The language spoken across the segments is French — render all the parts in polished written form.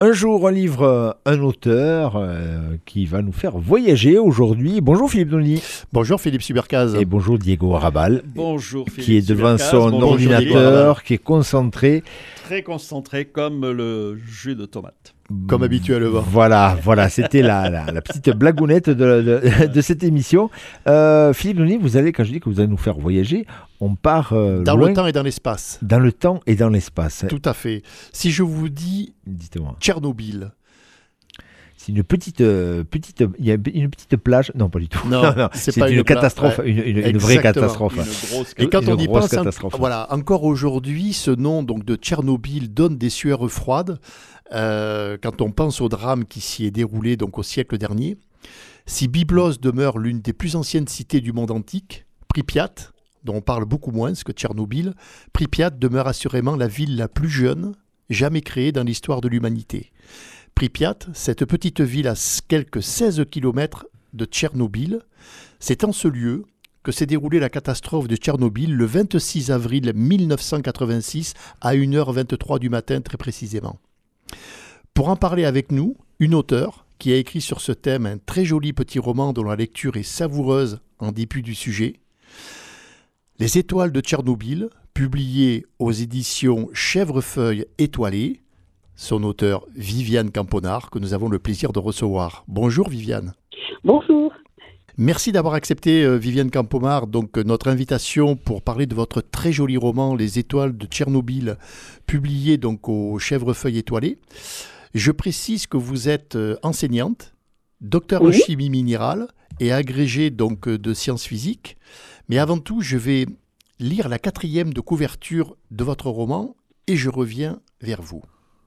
Un jour, un livre, un auteur qui va nous faire voyager aujourd'hui. Bonjour Philippe Donny. Bonjour Philippe Subercaz. Et bonjour Diego Arabal. Bonjour Philippe qui est devant Subercaz. son Bonjour ordinateur, qui est concentré. Très concentré comme le jus de tomate. Comme habituellement. Voilà, c'était la petite blagounette de cette émission. Philippe Donny, quand je dis que vous allez nous faire voyager, on part dans loin, le temps et dans l'espace. Dans le temps et dans l'espace. Tout à fait. Si je vous dis Dites-moi. Tchernobyl. C'est une petite, il y a une petite plage. Non, pas du tout. Non, c'est pas une catastrophe, ouais. une vraie catastrophe. Et quand on y pense, encore aujourd'hui, ce nom donc de Tchernobyl donne des sueurs froides. Quand on pense au drame qui s'y est déroulé donc au siècle dernier. Si Byblos demeure l'une des plus anciennes cités du monde antique, Pripyat, dont on parle beaucoup moins que Tchernobyl, Pripyat demeure assurément la ville la plus jeune jamais créée dans l'histoire de l'humanité. Pripyat, cette petite ville à quelques 16 km de Tchernobyl, c'est en ce lieu que s'est déroulée la catastrophe de Tchernobyl le 26 avril 1986 à 1h23 du matin très précisément. Pour en parler avec nous, une auteure qui a écrit sur ce thème un très joli petit roman dont la lecture est savoureuse en dépit du sujet. Les étoiles de Tchernobyl, publié aux éditions Chèvrefeuille étoilée, son auteur Viviane Camponard, que nous avons le plaisir de recevoir. Bonjour Viviane. Bonjour. Merci d'avoir accepté, Viviane Camponard, donc notre invitation pour parler de votre très joli roman Les étoiles de Tchernobyl, publié donc au Chèvrefeuille étoilée. Je précise que vous êtes enseignante, docteur en chimie minérale et agrégée donc de sciences physiques. Mais avant tout, je vais lire la 4e de couverture de votre roman et je reviens vers vous.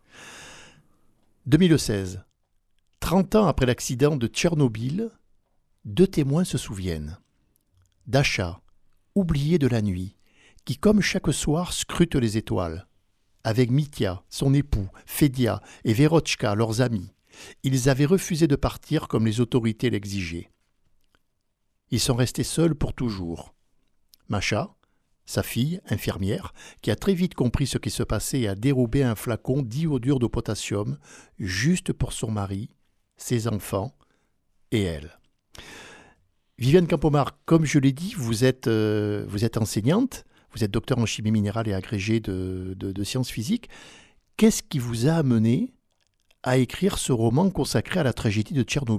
2016. 30 ans après l'accident de Tchernobyl, 2 témoins se souviennent. Dasha, oubliée de la nuit, qui comme chaque soir scrute les étoiles. Avec Mitya, son époux, Fedia et Verochka, leurs amis, ils avaient refusé de partir comme les autorités l'exigeaient. Ils sont restés seuls pour toujours. Masha, sa fille, infirmière, qui a très vite compris ce qui se passait et a dérobé un flacon d'iodure de potassium juste pour son mari, ses enfants et elle. Viviane Camponard, comme je l'ai dit, vous êtes enseignante, vous êtes docteur en chimie minérale et agrégée de sciences physiques. Qu'est-ce qui vous a amené à écrire ce roman consacré à la tragédie de Tchernobyl ?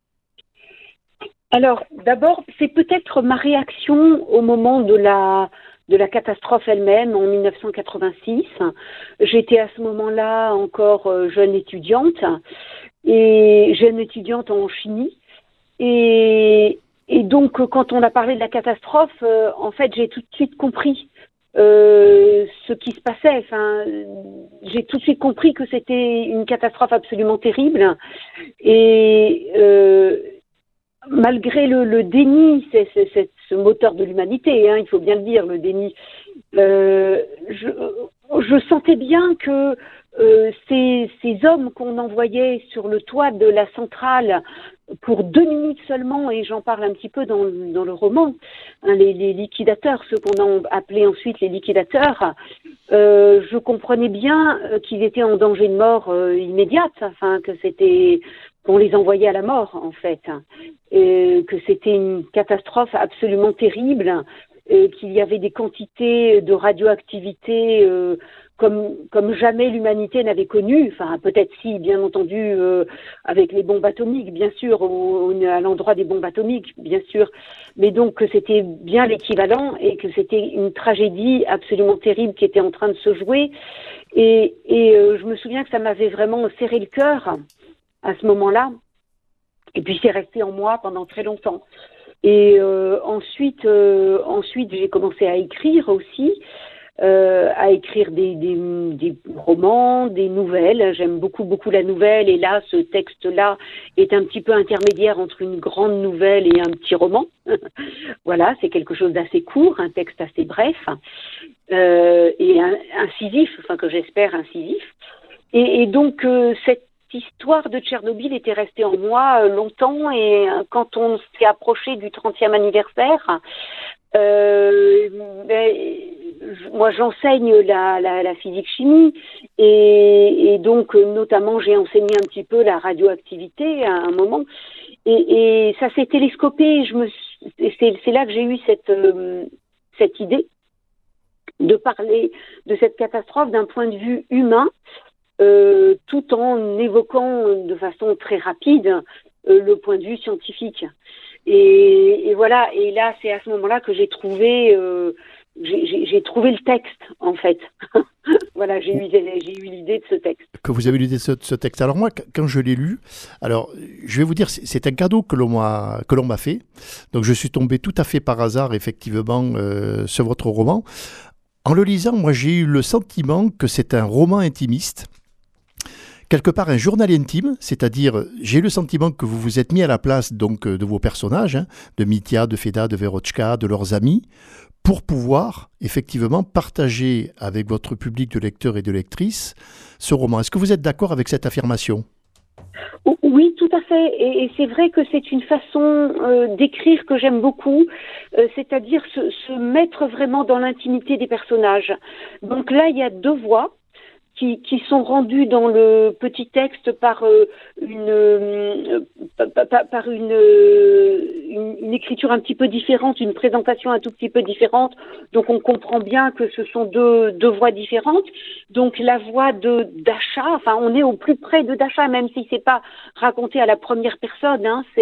Alors, d'abord, c'est peut-être ma réaction au moment de la catastrophe elle-même en 1986. J'étais à ce moment-là encore jeune étudiante en chimie. Et donc, quand on a parlé de la catastrophe, en fait, j'ai tout de suite compris ce qui se passait. Enfin, j'ai tout de suite compris que c'était une catastrophe absolument terrible. Et malgré le déni, c'est ce moteur de l'humanité, il faut bien le dire, le déni, je sentais bien que ces hommes qu'on envoyait sur le toit de la centrale pour 2 minutes seulement, et j'en parle un petit peu dans le roman, les liquidateurs, ceux qu'on a appelés ensuite les liquidateurs, je comprenais bien qu'ils étaient en danger de mort immédiate, enfin que c'était qu'on les envoyait à la mort en fait, que c'était une catastrophe absolument terrible, qu'il y avait des quantités de radioactivité comme jamais l'humanité n'avait connu, enfin peut-être si, bien entendu, avec les bombes atomiques, bien sûr, à l'endroit des bombes atomiques, bien sûr, mais donc que c'était bien l'équivalent et que c'était une tragédie absolument terrible qui était en train de se jouer. Et je me souviens que ça m'avait vraiment serré le cœur à ce moment-là, et puis c'est resté en moi pendant très longtemps. Et ensuite j'ai commencé à écrire aussi, à écrire des romans, des nouvelles. J'aime beaucoup la nouvelle, et là, ce texte-là est un petit peu intermédiaire entre une grande nouvelle et un petit roman. Voilà, c'est quelque chose d'assez court, un texte assez bref, et incisif, enfin que j'espère incisif. Et donc, cette histoire de Tchernobyl était restée en moi longtemps, et quand on s'est approché du 30e anniversaire, Moi, j'enseigne la physique-chimie et donc, notamment, j'ai enseigné un petit peu la radioactivité à un moment. Et ça s'est télescopé. C'est là que j'ai eu cette idée de parler de cette catastrophe d'un point de vue humain, tout en évoquant de façon très rapide le point de vue scientifique. Et voilà. Et là, c'est à ce moment-là que j'ai trouvé le texte, en fait. Voilà, j'ai eu l'idée de ce texte. Que vous avez l'idée de ce texte. Alors moi, quand je l'ai lu, alors je vais vous dire, c'est un cadeau que l'on m'a fait. Donc je suis tombé tout à fait par hasard, effectivement, sur votre roman. En le lisant, moi, j'ai eu le sentiment que c'est un roman intimiste. Quelque part un journal intime, c'est-à-dire j'ai le sentiment que vous vous êtes mis à la place donc de vos personnages, de Mitya, de Feda, de Verochka, de leurs amis, pour pouvoir effectivement partager avec votre public de lecteurs et de lectrices ce roman. Est-ce que vous êtes d'accord avec cette affirmation ? Oui, tout à fait. Et c'est vrai que c'est une façon d'écrire que j'aime beaucoup, c'est-à-dire se mettre vraiment dans l'intimité des personnages. Donc là, il y a deux voix qui sont rendues dans le petit texte par une écriture un petit peu différente, une présentation un tout petit peu différente. Donc on comprend bien que ce sont deux voix différentes. Donc la voix d'Asha, enfin on est au plus près de Dasha, même si c'est pas raconté à la première personne.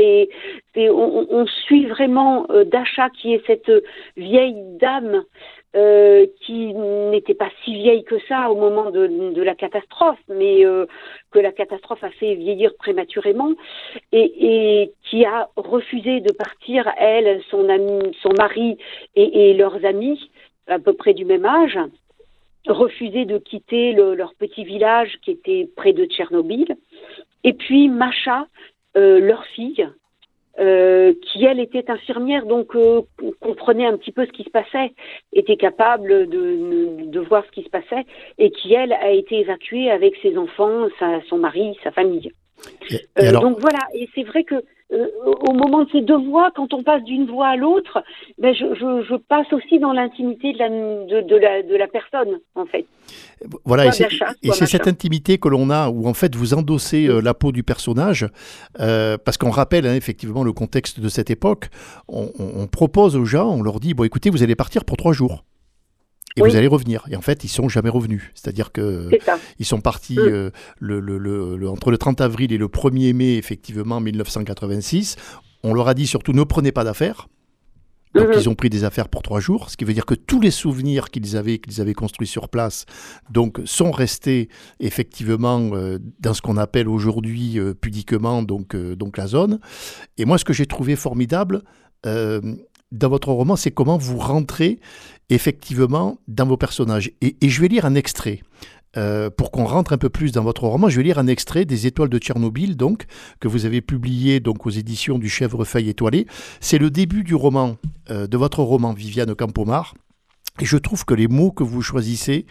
On suit vraiment Dasha, qui est cette vieille dame qui n'était pas si vieille que ça au moment de la catastrophe, mais que la catastrophe a fait vieillir prématurément, et qui a refusé de partir, elle, son mari et leurs amis, à peu près du même âge, refusé de quitter leur petit village qui était près de Tchernobyl. Et puis Masha, leur fille, qui elle était infirmière, donc comprenait un petit peu ce qui se passait, était capable de voir ce qui se passait, et qui elle a été évacuée avec ses enfants, son mari, sa famille. Et alors... Donc voilà, et c'est vrai que au moment de ces deux voix, quand on passe d'une voix à l'autre, je passe aussi dans l'intimité de la personne, en fait. Voilà, et c'est cette intimité que l'on a, où en fait vous endossez la peau du personnage, parce qu'on rappelle effectivement le contexte de cette époque. On propose aux gens, on leur dit, bon écoutez, vous allez partir pour 3 jours. Et vous allez revenir. Et en fait, ils ne sont jamais revenus. C'est-à-dire qu'ils sont partis entre le 30 avril et le 1er mai, effectivement, 1986. On leur a dit surtout, ne prenez pas d'affaires. Donc, ils ont pris des affaires pour 3 jours. Ce qui veut dire que tous les souvenirs qu'ils avaient construits sur place, donc, sont restés, effectivement, dans ce qu'on appelle aujourd'hui, pudiquement, donc la zone. Et moi, ce que j'ai trouvé formidable... dans votre roman, c'est comment vous rentrez effectivement dans vos personnages. Et je vais lire un extrait. Pour qu'on rentre un peu plus dans votre roman, je vais lire un extrait des Étoiles de Tchernobyl, donc, que vous avez publié donc, aux éditions du Chèvrefeuille étoilé. C'est le début du roman, de votre roman, Viviane Campomard. Et je trouve que les mots que vous choisissez,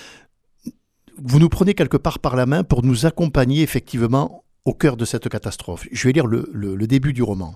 vous nous prenez quelque part par la main pour nous accompagner effectivement au cœur de cette catastrophe. Je vais lire le début du roman.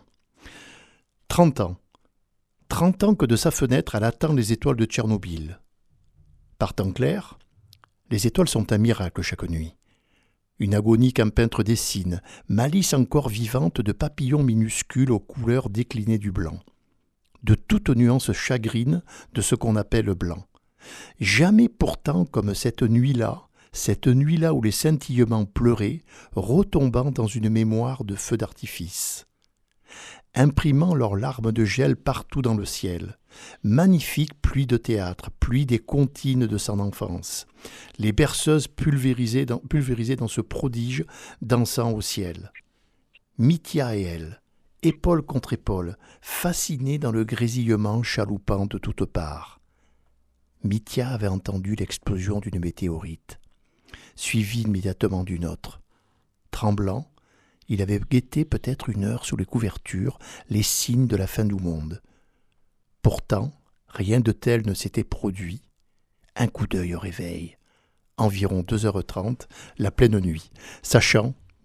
30 ans. 30 ans que de sa fenêtre, elle attend les étoiles de Tchernobyl. Par temps clair, les étoiles sont un miracle chaque nuit. Une agonie qu'un peintre dessine, malice encore vivante de papillons minuscules aux couleurs déclinées du blanc. De toute nuance chagrine de ce qu'on appelle blanc. Jamais pourtant comme cette nuit-là où les scintillements pleuraient, retombant dans une mémoire de feux d'artifice. Imprimant leurs larmes de gel partout dans le ciel. Magnifique pluie de théâtre, pluie des comptines de son enfance. Les berceuses pulvérisées dans ce prodige dansant au ciel. Mitya et elle, épaule contre épaule, fascinées dans le grésillement chaloupant de toutes parts. Mitya avait entendu l'explosion d'une météorite, suivie immédiatement d'une autre. Tremblant, il avait guetté peut-être 1 heure sous les couvertures les signes de la fin du monde. Pourtant, rien de tel ne s'était produit. Un coup d'œil au réveil. Environ 2h30, la pleine nuit, sachant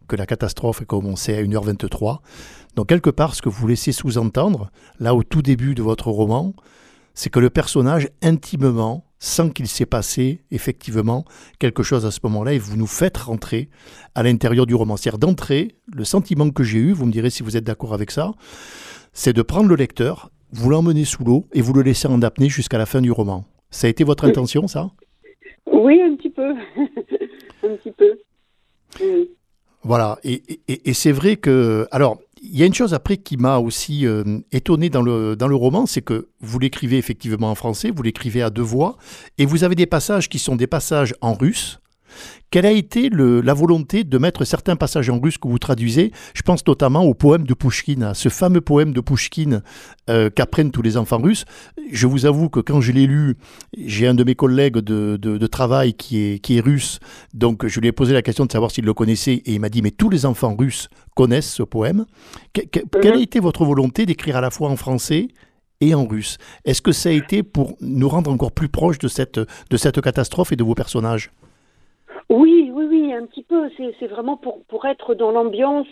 que la catastrophe a commencé à 1h23. Donc quelque part, ce que vous laissez sous-entendre, là au tout début de votre roman, c'est que le personnage, intimement, sent qu'il s'est passé effectivement quelque chose à ce moment-là, et vous nous faites rentrer à l'intérieur du roman. C'est-à-dire d'entrée, le sentiment que j'ai eu, vous me direz si vous êtes d'accord avec ça, c'est de prendre le lecteur, vous l'emmenez sous l'eau et vous le laissez en apnée jusqu'à la fin du roman. Ça a été votre intention, ça ? Oui, un petit peu. Un petit peu. Oui. Voilà, et c'est vrai que... Alors, il y a une chose après qui m'a aussi étonné dans le roman, c'est que vous l'écrivez effectivement en français, vous l'écrivez à deux voix, et vous avez des passages qui sont des passages en russe. Quelle a été la volonté de mettre certains passages en russe que vous traduisez ? Je pense notamment au poème de Pouchkine, à ce fameux poème de Pouchkine qu'apprennent tous les enfants russes. Je vous avoue que quand je l'ai lu, j'ai un de mes collègues de travail qui est russe, donc je lui ai posé la question de savoir s'il le connaissait, et il m'a dit « mais tous les enfants russes connaissent ce poème ». Quelle a été votre volonté d'écrire à la fois en français et en russe ? Est-ce que ça a été pour nous rendre encore plus proches de cette catastrophe et de vos personnages ? Oui, un petit peu. C'est vraiment pour être dans l'ambiance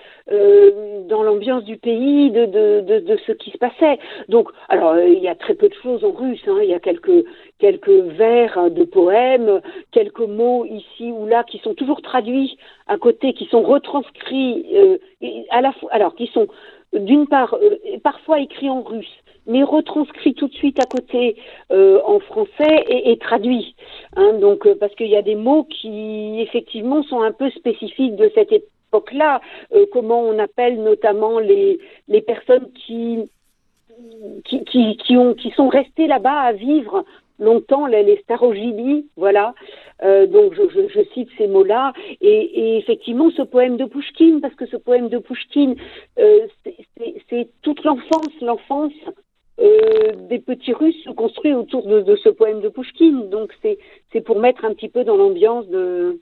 du pays, de ce qui se passait. Donc, alors il y a très peu de choses en russe. Il y a quelques vers de poèmes, quelques mots ici ou là qui sont toujours traduits à côté, qui sont retranscrits à la fois. Alors, qui sont d'une part parfois écrits en russe, mais retranscrit tout de suite à côté en français et traduit. Donc, parce qu'il y a des mots qui, effectivement, sont un peu spécifiques de cette époque-là. Comment on appelle notamment les personnes qui sont restées là-bas à vivre longtemps, les Starogili, voilà. Donc, je cite ces mots-là. Et effectivement, ce poème de Pouchkine, parce que ce poème de Pouchkine, c'est toute l'enfance des petits Russes construits autour de ce poème de Pouchkine. Donc c'est pour mettre un petit peu dans l'ambiance de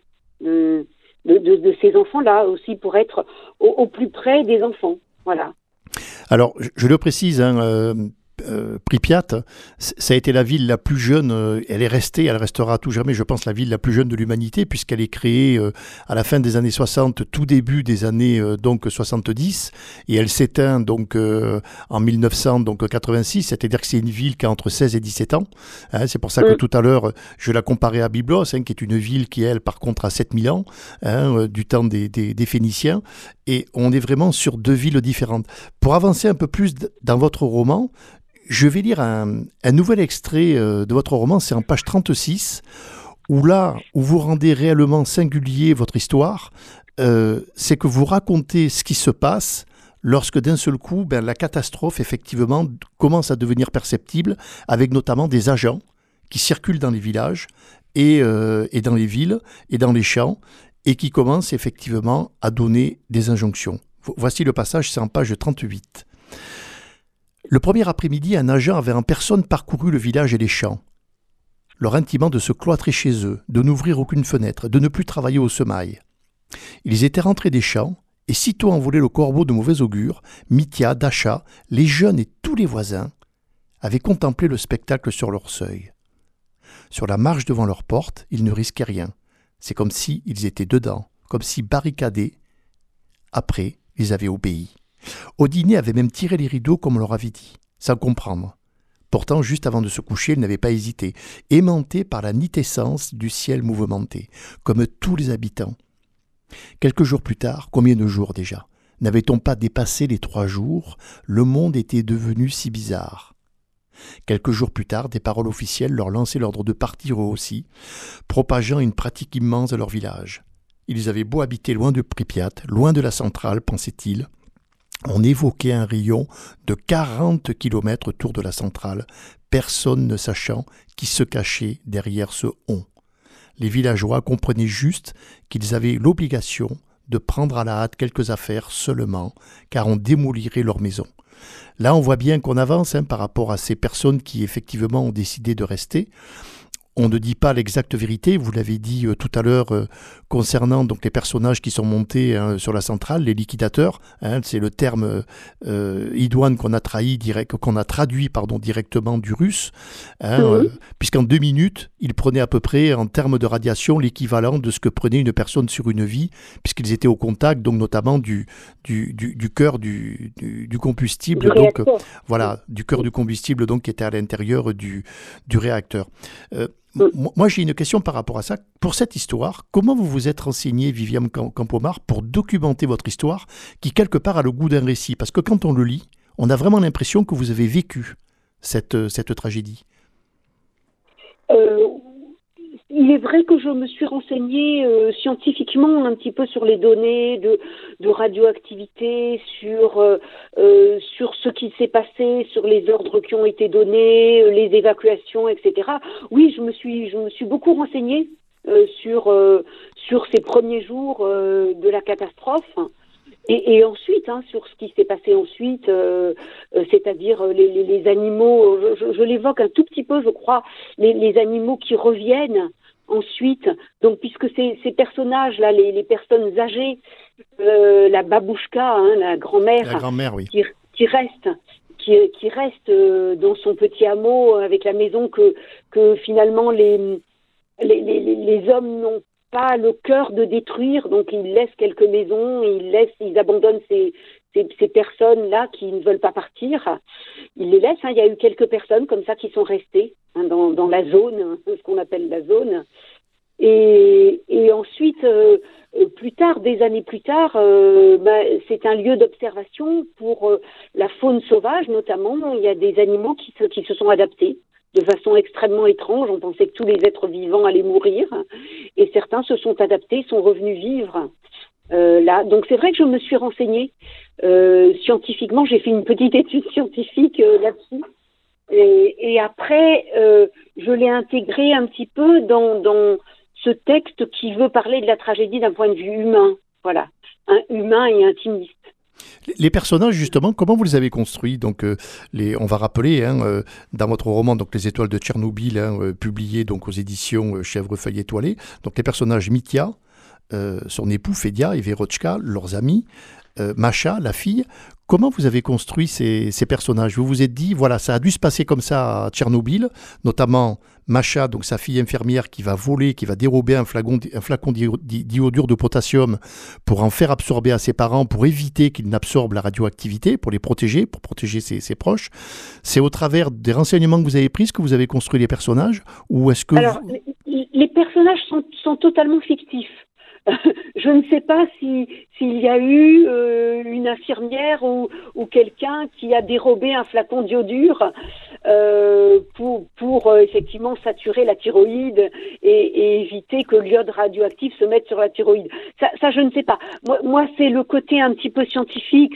ces enfants-là aussi, pour être au plus près des enfants. Voilà. Alors, je le précise, Pripyat, ça a été la ville la plus jeune, elle restera à tout jamais, je pense, la ville la plus jeune de l'humanité, puisqu'elle est créée à la fin des années 60, tout début des années 70, et elle s'éteint donc en 1986, c'est-à-dire que c'est une ville qui a entre 16 et 17 ans. C'est pour ça que tout à l'heure, je la comparais à Byblos, qui est une ville qui, elle, par contre, a 7000 ans, du temps des Phéniciens, et on est vraiment sur deux villes différentes. Pour avancer un peu plus dans votre roman, je vais lire un nouvel extrait de votre roman, c'est en page 36, où vous rendez réellement singulier votre histoire, c'est que vous racontez ce qui se passe lorsque d'un seul coup, la catastrophe, effectivement, commence à devenir perceptible, avec notamment des agents qui circulent dans les villages et dans les villes et dans les champs, et qui commencent effectivement à donner des injonctions. Voici le passage, c'est en page 38. Le premier après-midi, un agent avait en personne parcouru le village et les champs, leur intimant de se cloîtrer chez eux, de n'ouvrir aucune fenêtre, de ne plus travailler au semail. Ils étaient rentrés des champs, et sitôt envolé le corbeau de mauvais augure, Mitya, Dasha, les jeunes et tous les voisins avaient contemplé le spectacle sur leur seuil. Sur la marche devant leur porte, ils ne risquaient rien. C'est comme s'ils étaient dedans, comme si barricadés. Après, ils avaient obéi. Odiné avait même tiré les rideaux comme on leur avait dit, sans comprendre. Pourtant, juste avant de se coucher, il n'avait pas hésité, aimanté par la nitescence du ciel mouvementé, comme tous les habitants. Quelques jours plus tard, combien de jours déjà, n'avait-on pas dépassé les 3 jours, le monde était devenu si bizarre. Quelques jours plus tard, des paroles officielles leur lançaient l'ordre de partir eux aussi, propageant une pratique immense à leur village. Ils avaient beau habiter loin de Pripyat, loin de la centrale, pensait-il. On évoquait un rayon de 40 kilomètres autour de la centrale, personne ne sachant qui se cachait derrière ce « on ». Les villageois comprenaient juste qu'ils avaient l'obligation de prendre à la hâte quelques affaires seulement, car on démolirait leur maison. Là, on voit bien qu'on avance par rapport à ces personnes qui, effectivement, ont décidé de rester. on ne dit pas l'exacte vérité. Vous l'avez dit tout à l'heure concernant donc les personnages qui sont montés sur la centrale, les liquidateurs. C'est le terme idoine qu'on a traduit directement du russe, puisqu'en 2 minutes, ils prenaient à peu près en termes de radiation l'équivalent de ce que prenait une personne sur une vie, puisqu'ils étaient au contact, donc notamment du cœur du combustible, donc voilà, du cœur du combustible donc qui était à l'intérieur du réacteur. Moi, j'ai une question par rapport à ça. Pour cette histoire, comment vous vous êtes renseigné, Viviane Campomard, pour documenter votre histoire qui, quelque part, a le goût d'un récit? Parce que quand on le lit, on a vraiment l'impression que vous avez vécu cette tragédie. Il est vrai que je me suis renseignée scientifiquement un petit peu sur les données de radioactivité, sur ce qui s'est passé, sur les ordres qui ont été donnés, les évacuations, etc. Oui, je me suis beaucoup renseignée sur ces premiers jours de la catastrophe. Et ensuite, sur ce qui s'est passé ensuite, c'est-à-dire les animaux, je l'évoque un tout petit peu, je crois, les animaux qui reviennent ensuite. Donc, puisque ces personnages-là, les personnes âgées, la babouchka, la grand-mère, oui. qui reste dans son petit hameau avec la maison que finalement les hommes n'ont pas le cœur de détruire, donc ils laissent quelques maisons, ils abandonnent ces personnes-là qui ne veulent pas partir. Ils les laissent. Il y a eu quelques personnes comme ça qui sont restées dans la zone, ce qu'on appelle la zone. Et ensuite, plus tard, des années plus tard, c'est un lieu d'observation pour la faune sauvage, notamment. Il y a des animaux qui se sont adaptés de façon extrêmement étrange. On pensait que tous les êtres vivants allaient mourir, et certains se sont adaptés, sont revenus vivre là. Donc c'est vrai que je me suis renseignée scientifiquement. J'ai fait une petite étude scientifique là-dessus, et après je l'ai intégré un petit peu dans ce texte qui veut parler de la tragédie d'un point de vue humain, voilà, humain et intimiste. Les personnages, justement, comment vous les avez construits? Donc, on va rappeler, dans votre roman, donc Les Étoiles de Tchernobyl, publié donc aux éditions Chèvrefeuille étoilée. Donc, les personnages Mitya, son époux Fédia et Verochka, leurs amis, Masha, la fille. Comment vous avez construit ces personnages? Vous vous êtes dit, voilà, ça a dû se passer comme ça à Tchernobyl, notamment Masha, donc sa fille infirmière, qui va dérober un flacon d'iodure de potassium pour en faire absorber à ses parents, pour éviter qu'ils n'absorbent la radioactivité, pour protéger ses proches. C'est au travers des renseignements que vous avez pris que vous avez construit les personnages, ou est-ce que... Alors, les personnages sont totalement fictifs. Je ne sais pas s'il y a eu une infirmière ou quelqu'un qui a dérobé un flacon d'iodure pour effectivement saturer la thyroïde et éviter que l'iode radioactif se mette sur la thyroïde. Ça je ne sais pas. Moi c'est le côté un petit peu scientifique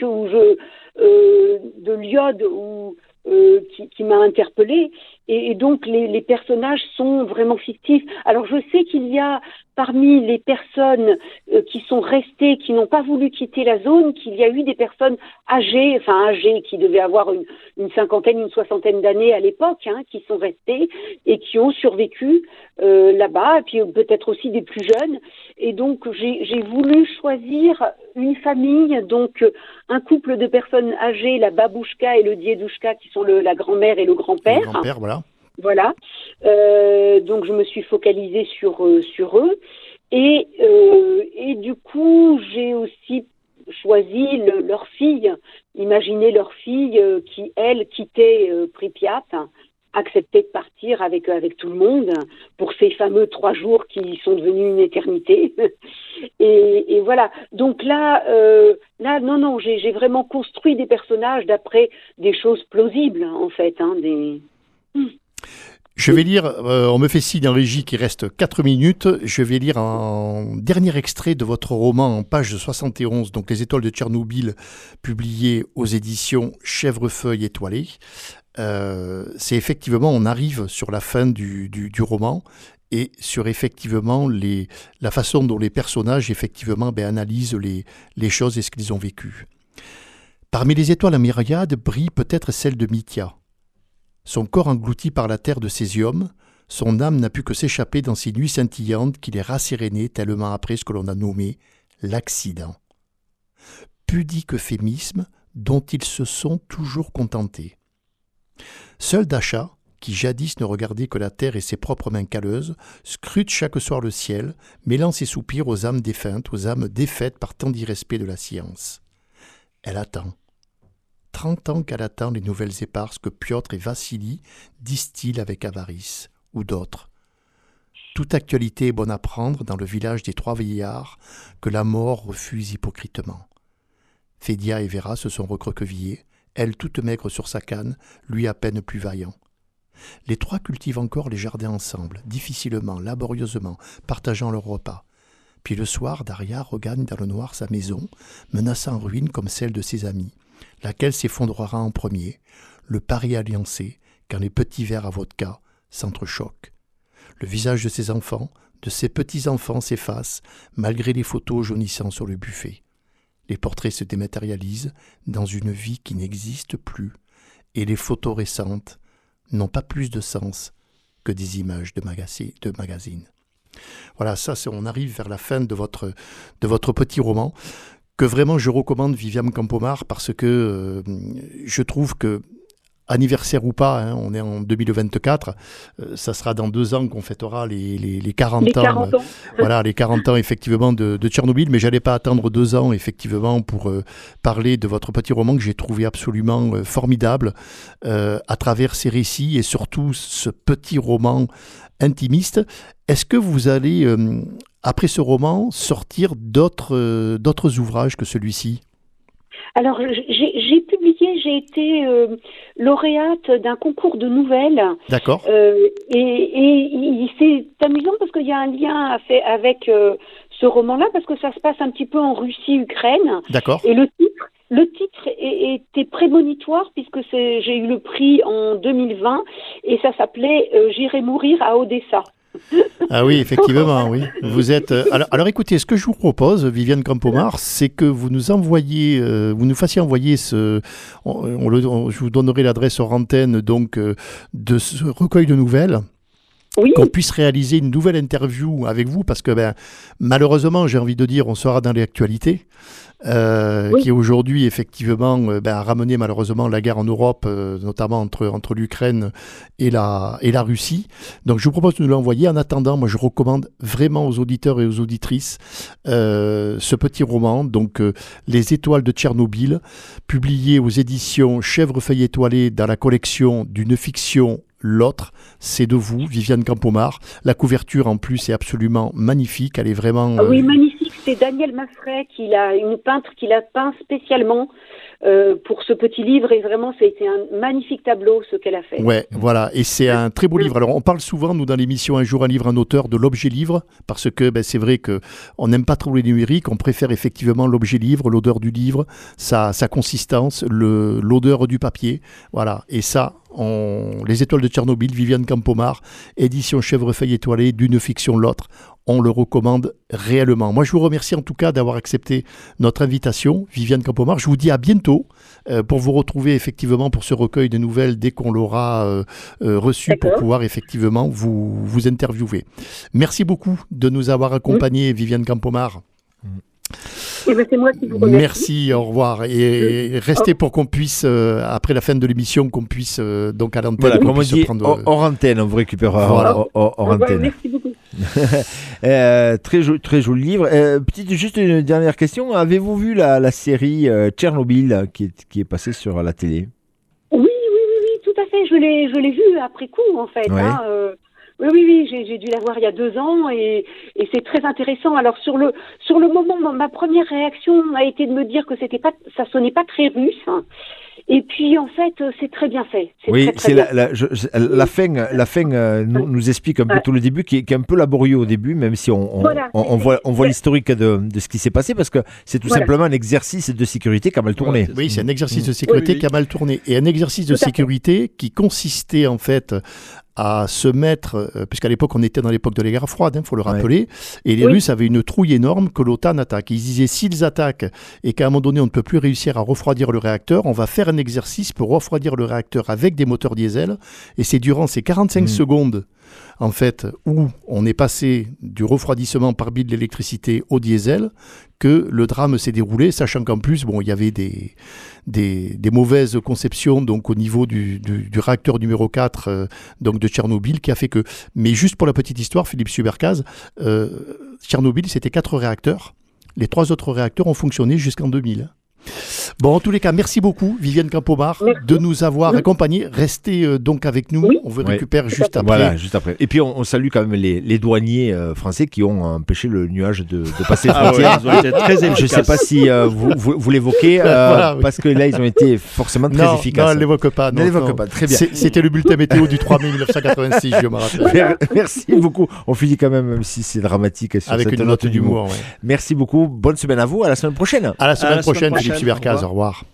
de l'iode qui m'a interpellée, et donc les personnages sont vraiment fictifs. Alors je sais qu'il y a parmi les personnes qui sont restées, qui n'ont pas voulu quitter la zone, qu'il y a eu des personnes âgées qui devaient avoir une cinquantaine, une soixantaine d'années à l'époque, qui sont restées et qui ont survécu là-bas, et puis peut-être aussi des plus jeunes. Et donc j'ai voulu choisir une famille, donc un couple de personnes âgées, la babouchka et le diedouchka, qui sont la grand-mère et le grand-père. Le grand-père, voilà. Voilà, donc je me suis focalisée sur eux, et du coup j'ai aussi choisi leur fille. Imaginez leur fille qui, elle, quittait Pripyat, acceptait de partir avec tout le monde pour ces fameux 3 jours qui sont devenus une éternité. Et voilà. Donc là, non, j'ai vraiment construit des personnages d'après des choses plausibles, en fait, Je vais lire, on me fait signe en régie qu'il reste 4 minutes, je vais lire un dernier extrait de votre roman en page 71, donc Les Étoiles de Tchernobyl, publié aux éditions Chèvrefeuille étoilée. C'est effectivement, on arrive sur la fin du roman et sur effectivement la façon dont les personnages effectivement analysent les choses et ce qu'ils ont vécu. Parmi les étoiles en myriade brille peut-être celle de Mitya. Son corps englouti par la terre de césium, Son âme n'a pu que s'échapper dans ces nuits scintillantes qui les rassérénaient tellement après ce que l'on a nommé l'accident. Pudique euphémisme dont ils se sont toujours contentés. Seul Dacha, qui jadis ne regardait que la terre et ses propres mains calleuses, scrute chaque soir le ciel, mêlant ses soupirs aux âmes défuntes, aux âmes défaites par tant d'irrespect de la science. Elle attend. 30 ans qu'elle attend les nouvelles éparses que Piotr et Vassili distillent avec avarice, ou d'autres. Toute actualité est bonne à prendre dans le village des 3 vieillards que la mort refuse hypocritement. Fédia et Vera se sont recroquevillées, elle toute maigre sur sa canne, lui à peine plus vaillant. Les 3 cultivent encore les jardins ensemble, difficilement, laborieusement, partageant leur repas. Puis le soir, Daria regagne dans le noir sa maison, menaçant en ruine comme celle de ses amis, laquelle s'effondrera en premier, le pari alliancé, quand les petits verres à vodka s'entrechoquent. Le visage de ses enfants, de ses petits-enfants s'efface, malgré les photos jaunissant sur le buffet. Les portraits se dématérialisent dans une vie qui n'existe plus, et les photos récentes n'ont pas plus de sens que des images de magazines. Voilà, ça, on arrive vers la fin de votre petit roman, que vraiment je recommande, Viviane Campomard, parce que je trouve que, anniversaire ou pas, on est en 2024, ça sera dans 2 ans qu'on fêtera les 40 ans. Voilà, les 40 ans effectivement de Tchernobyl, mais j'allais pas attendre 2 ans effectivement pour parler de votre petit roman que j'ai trouvé absolument formidable à travers ces récits et surtout ce petit roman intimiste. Est-ce que vous allez, après ce roman, sortir d'autres ouvrages que celui-ci ? Alors, j'ai publié, j'ai été lauréate d'un concours de nouvelles. D'accord. Et c'est amusant parce qu'il y a un lien avec ce roman-là, parce que ça se passe un petit peu en Russie-Ukraine. D'accord. Et le titre était prémonitoire, puisque j'ai eu le prix en 2020, et ça s'appelait « J'irai mourir à Odessa ». Ah oui, effectivement, oui. Vous êtes. Alors écoutez, ce que je vous propose, Viviane Campomard, c'est que vous nous fassiez envoyer je vous donnerai l'adresse hors antenne donc de ce recueil de nouvelles. Oui. Qu'on puisse réaliser une nouvelle interview avec vous, parce que malheureusement, j'ai envie de dire, on sera dans l'actualité, qui aujourd'hui, effectivement, a ramené malheureusement la guerre en Europe, notamment entre l'Ukraine et la Russie. Donc, je vous propose de nous l'envoyer. En attendant, moi, je recommande vraiment aux auditeurs et aux auditrices ce petit roman, donc Les Étoiles de Tchernobyl, publié aux éditions Chèvrefeuille étoilée dans la collection d'une fiction. L'autre, c'est de vous, Viviane Campomard. La couverture, en plus, est absolument magnifique. Elle est vraiment... Oui, magnifique. C'est Daniel Maffray, une peintre qui l'a peint spécialement pour ce petit livre. Et vraiment, c'était un magnifique tableau, ce qu'elle a fait. Ouais, voilà. Et c'est un très beau livre. Alors, on parle souvent, nous, dans l'émission Un jour, un livre, un auteur, de l'objet livre, parce que c'est vrai qu'on n'aime pas trop les numériques. On préfère effectivement l'objet livre, l'odeur du livre, sa consistance, l'odeur du papier. Voilà. Et ça... Les Étoiles de Tchernobyl, Viviane Campomard, édition Chèvrefeuille étoilée, d'une fiction l'autre, on le recommande réellement. Moi, je vous remercie en tout cas d'avoir accepté notre invitation, Viviane Campomard. Je vous dis à bientôt pour vous retrouver effectivement pour ce recueil de nouvelles dès qu'on l'aura reçu. D'accord. Pour pouvoir effectivement vous interviewer. Merci beaucoup de nous avoir accompagnés, Viviane Campomard. C'est moi qui vous remercie. Merci, au revoir. Et restez pour qu'on puisse, après la fin de l'émission, qu'on puisse donc à l'antenne. Voilà, comme on dit, hors antenne, on vous récupérera hors antenne. Merci beaucoup. Très joli livre. Juste une dernière question. Avez-vous vu la série Tchernobyl qui est passée sur la télé ? Oui, tout à fait. Je l'ai vue après coup, en fait. Ouais. Oui, j'ai dû la voir il y a 2 ans et c'est très intéressant. Alors sur le moment, ma première réaction a été de me dire que ça sonnait pas très russe. Et puis en fait, c'est très bien fait. La fin nous explique un peu tout le début, qui est un peu laborieux au début, même si on voit l'historique de ce qui s'est passé, parce que c'est tout simplement un exercice de sécurité qui a mal tourné. Oui, c'est un exercice de sécurité qui a mal tourné, et un exercice de sécurité qui consistait en fait à se mettre, puisqu'à l'époque on était dans l'époque de la guerre froide, faut le rappeler, et les Russes avaient une trouille énorme que l'OTAN attaque. Ils disaient, s'ils attaquent et qu'à un moment donné on ne peut plus réussir à refroidir le réacteur, on va faire un exercice pour refroidir le réacteur avec des moteurs diesel, et c'est durant ces 45 secondes en fait, où on est passé du refroidissement par bille de l'électricité au diesel, que le drame s'est déroulé, sachant qu'en plus, il y avait des mauvaises conceptions donc, au niveau du réacteur numéro 4 donc de Tchernobyl, qui a fait que... Mais juste pour la petite histoire, Philippe Subercaz, Tchernobyl, c'était 4 réacteurs. Les 3 autres réacteurs ont fonctionné jusqu'en 2000. Bon, en tous les cas, merci beaucoup, Viviane Campomar, de nous avoir accompagnés. Restez donc avec nous. On vous récupère juste après. Voilà, juste après. Et puis, on salue quand même les douaniers français qui ont empêché le nuage de passer les frontières. Ils ont été très efficaces. Je ne sais pas si vous l'évoquez, parce que là, ils ont été forcément très efficaces. Non, ne l'évoque pas. Ne l'évoque pas, très bien. C'était le bulletin météo du 3 mai 1986, je me rappelle. Merci beaucoup. On finit quand même si c'est dramatique, sur avec cette une note d'humour. Merci beaucoup. Bonne semaine à vous. À la semaine prochaine. À la semaine prochaine, Philippe Subercaz. Au revoir.